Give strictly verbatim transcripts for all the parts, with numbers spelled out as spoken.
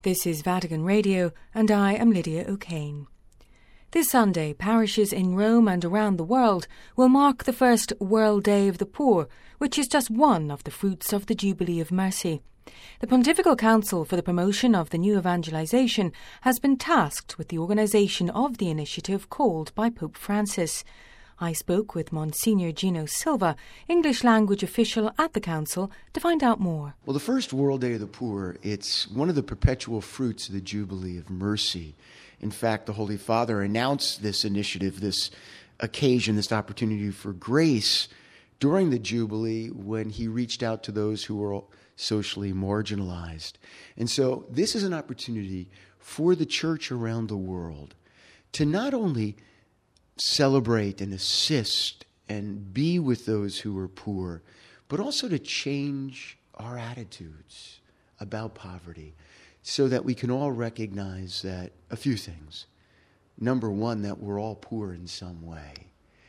This is Vatican Radio, and I am Lydia O'Kane. This Sunday, parishes in Rome and around the world will mark the first World Day of the Poor, which is just one of the fruits of the Jubilee of Mercy. The Pontifical Council for the Promotion of the New Evangelization has been tasked with the organisation of the initiative called by Pope Francis. I spoke with Monsignor Gino Silva, English language official at the Council, to find out more. Well, the first World Day of the Poor, it's one of the perpetual fruits of the Jubilee of Mercy. In fact, the Holy Father announced this initiative, this occasion, this opportunity for grace during the Jubilee when he reached out to those who were socially marginalized. And so this is an opportunity for the Church around the world to not only celebrate and assist and be with those who are poor, but also to change our attitudes about poverty so that we can all recognize that a few things. Number one, that we're all poor in some way,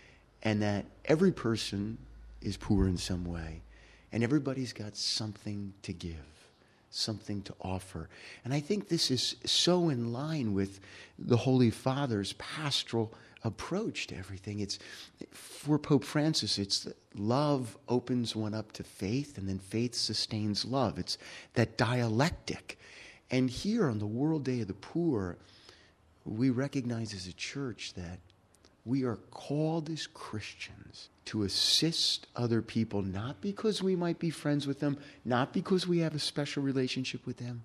and that every person is poor in some way, and everybody's got something to give, something to offer. And I think this is so in line with the Holy Father's pastoral approach to everything. It's for Pope Francis, it's that love opens one up to faith, and then faith sustains love. It's that dialectic. And here on the World Day of the Poor, we recognize as a church that we are called as Christians to assist other people, not because we might be friends with them, not because we have a special relationship with them,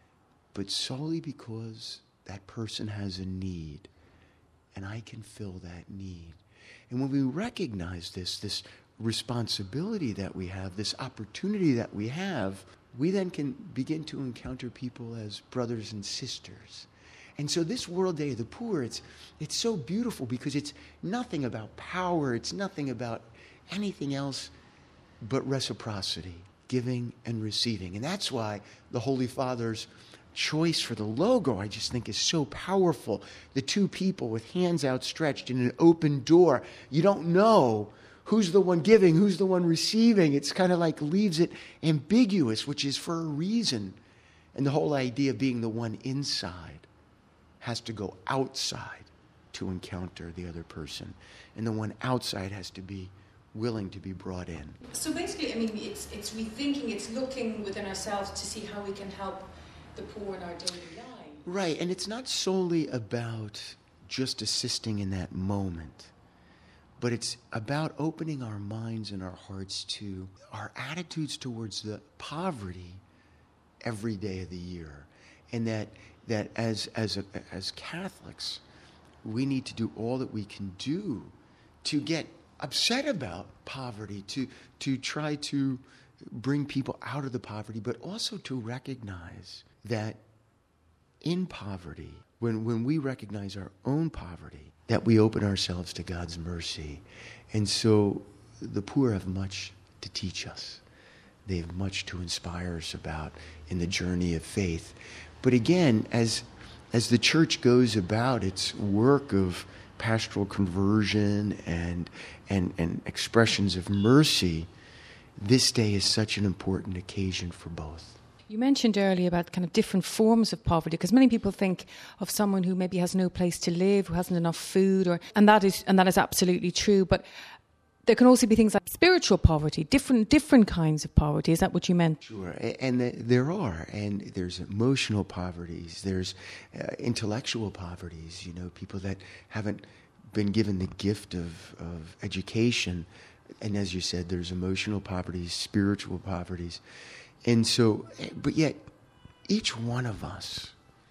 but solely because that person has a need, and I can fill that need. And when we recognize this, this responsibility that we have, this opportunity that we have, we then can begin to encounter people as brothers and sisters. And so this World Day of the Poor, it's it's so beautiful because it's nothing about power, it's nothing about anything else but reciprocity, giving and receiving. And that's why the Holy Father's choice for the logo, I just think, is so powerful. The two people with hands outstretched in an open door. You don't know who's the one giving, who's the one receiving. It's kind of like leaves it ambiguous, which is for a reason. And the whole idea of being the one inside has to go outside to encounter the other person. And the one outside has to be willing to be brought in. So basically, I mean, it's it's rethinking, it's looking within ourselves to see how we can help the poor in our daily life. Right, and it's not solely about just assisting in that moment, but it's about opening our minds and our hearts to our attitudes towards the poverty every day of the year. And that that as as a, as Catholics, we need to do all that we can do to get upset about poverty, to to try to bring people out of the poverty, but also to recognize that in poverty, when, when we recognize our own poverty, that we open ourselves to God's mercy. And so the poor have much to teach us. They have much to inspire us about in the journey of faith. But again, as as the church goes about its work of pastoral conversion and and, and expressions of mercy, this day is such an important occasion for both. You mentioned earlier about kind of different forms of poverty, because many people think of someone who maybe has no place to live, who hasn't enough food, or and that is and that is absolutely true. But there can also be things like spiritual poverty, different different kinds of poverty. Is that what you meant? Sure, and there are, and there's emotional poverties, there's uh, intellectual poverties. You know, people that haven't been given the gift of, of education, and as you said, there's emotional poverties, spiritual poverties. And so, but yet, each one of us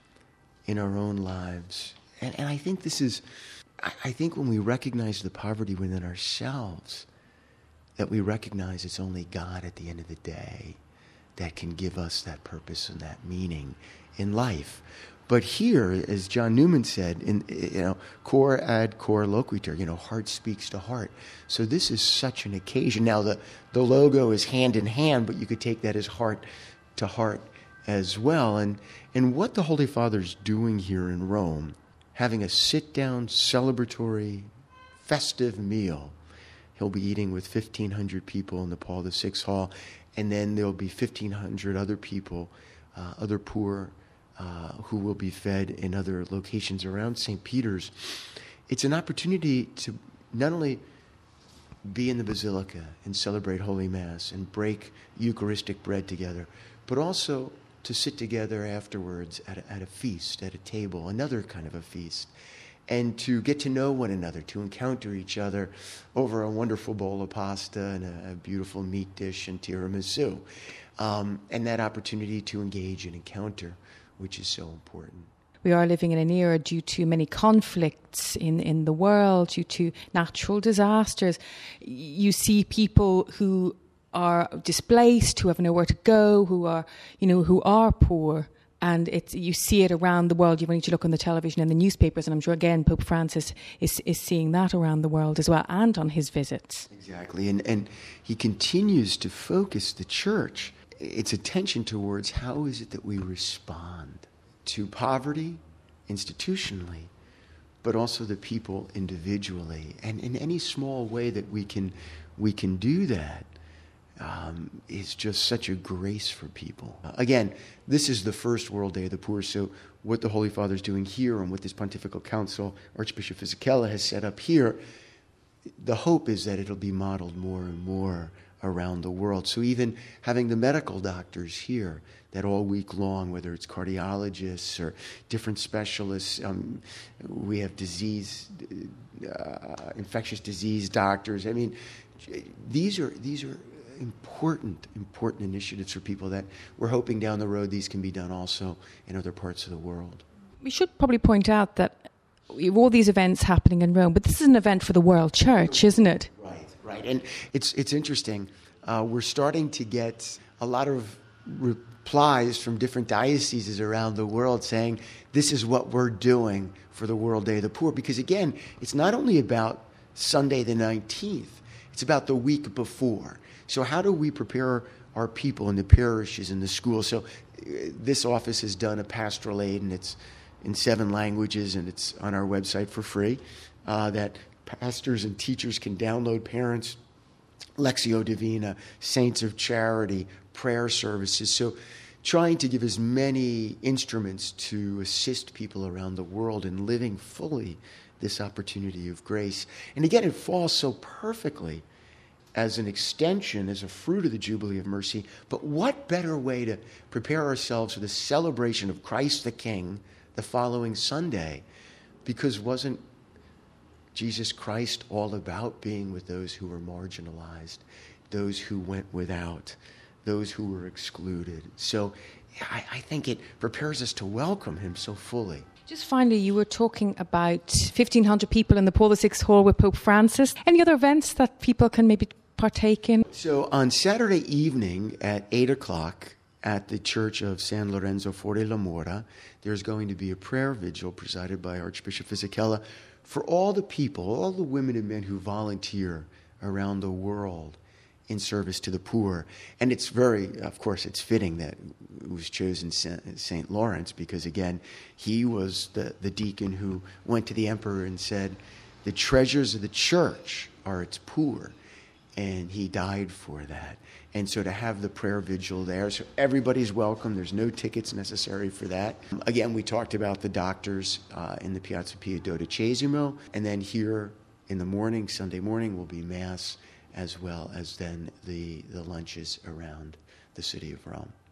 in our own lives, and, and I think this is, I, I think when we recognize the poverty within ourselves, that we recognize it's only God at the end of the day that can give us that purpose and that meaning in life. But here, as John Newman said, in you know, cor ad cor loquitur, you know, heart speaks to heart. So this is such an occasion. Now the, the logo is hand in hand, but you could take that as heart to heart as well. And and what the Holy Father's doing here in Rome, having a sit-down, celebratory, festive meal. He'll be eating with fifteen hundred people in the Paul the Sixth Hall, and then there'll be fifteen hundred other people, uh, other poor uh, who will be fed in other locations around Saint Peter's. It's an opportunity to not only be in the Basilica and celebrate Holy Mass and break Eucharistic bread together, but also to sit together afterwards at a, at a feast, at a table, another kind of a feast, and to get to know one another, to encounter each other over a wonderful bowl of pasta and a, a beautiful meat dish and tiramisu. Um, and that opportunity to engage and encounter, which is so important. We are living in an era due to many conflicts in, in the world, due to natural disasters. You see people who are displaced, who have nowhere to go, who are, you know, who are poor. And it's, you see it around the world. You only need to look on the television and the newspapers, and I'm sure, again, Pope Francis is, is seeing that around the world as well, and on his visits. Exactly. And, and he continues to focus the Church, its attention towards how is it that we respond to poverty institutionally, but also the people individually. And in any small way that we can we can do that um, is just such a grace for people. Uh, again, this is the first World Day of the Poor, so what the Holy Father is doing here and what this Pontifical Council, Archbishop Fisichella, has set up here, the hope is that it'll be modeled more and more around the world. So even having the medical doctors here, that all week long, whether it's cardiologists or different specialists, um, we have disease, uh, infectious disease doctors. I mean, these are these are important, important initiatives for people that we're hoping down the road these can be done also in other parts of the world. We should probably point out that we have all these events happening in Rome, but this is an event for the world church, isn't it? Right, right. And it's it's interesting. Uh, we're starting to get a lot of replies from different dioceses around the world saying, this is what we're doing for the World Day of the Poor. Because again, it's not only about Sunday the nineteenth, it's about the week before. So how do we prepare our people in the parishes, in the schools? So uh, this office has done a pastoral aid, and it's in seven languages, and it's on our website for free, uh, that pastors and teachers can download. Parents, Lectio Divina, Saints of Charity, prayer services. So trying to give as many instruments to assist people around the world in living fully this opportunity of grace. And again, it falls so perfectly as an extension, as a fruit of the Jubilee of Mercy. But what better way to prepare ourselves for the celebration of Christ the King the following Sunday? Because wasn't Jesus Christ all about being with those who were marginalized, those who went without, those who were excluded? So I, I think it prepares us to welcome him so fully. Just finally, you were talking about fifteen hundred people in the Paul the Sixth Hall with Pope Francis. Any other events that people can maybe partake in? So on Saturday evening at eight o'clock at the Church of San Lorenzo Fuori La Mora, there's going to be a prayer vigil presided by Archbishop Fisichella for all the people, all the women and men who volunteer around the world in service to the poor. And it's very, of course, it's fitting that it was chosen Saint Lawrence because, again, he was the, the deacon who went to the emperor and said, the treasures of the church are its poor. And he died for that. And so to have the prayer vigil there, so everybody's welcome. There's no tickets necessary for that. Again, we talked about the doctors uh, in the Piazza Pio Dodicesimo. And then here in the morning, Sunday morning, will be Mass, as well as then the, the lunches around the city of Rome.